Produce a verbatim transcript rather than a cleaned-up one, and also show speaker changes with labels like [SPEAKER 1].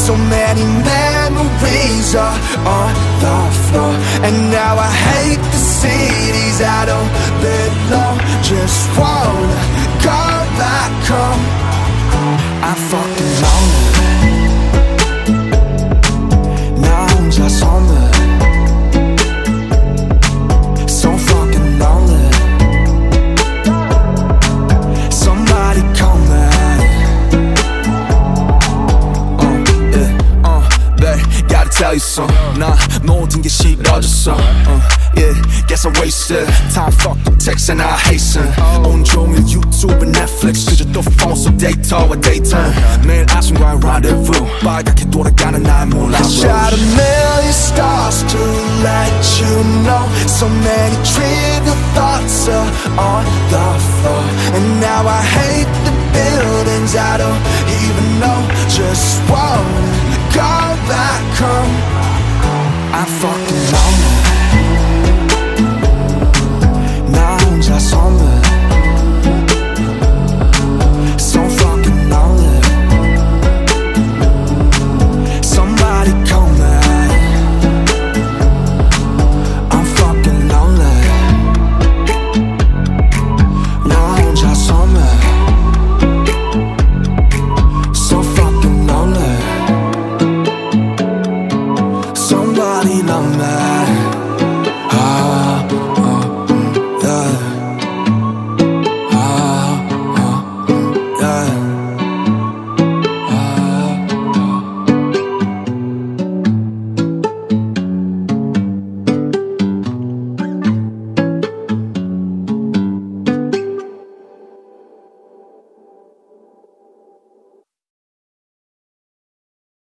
[SPEAKER 1] So many memories are on the floor, and now I hate the cities I don't belong. Just wanna go back home. I'm fucking lonely. 나 혼자 손을 So fucking lonely. Somebody call me. Uh, yeah, uh, babe, gotta tell you something. 나 모든 게 싫어졌어. Uh, yeah, guess I wasted time. Fuck the text and I hasten. 온종일 유튜브, Netflix. 그저 또 폰 속 데이터와 데이터. 매일 아침과의 rendezvous. 빨갛게 돌아가는 날 몰라. I shot a million stars to let you know. So many trivial thoughts are on the floor, and now I hate the buildings I don't even know. Just wanna go back home. I'm fucking lost.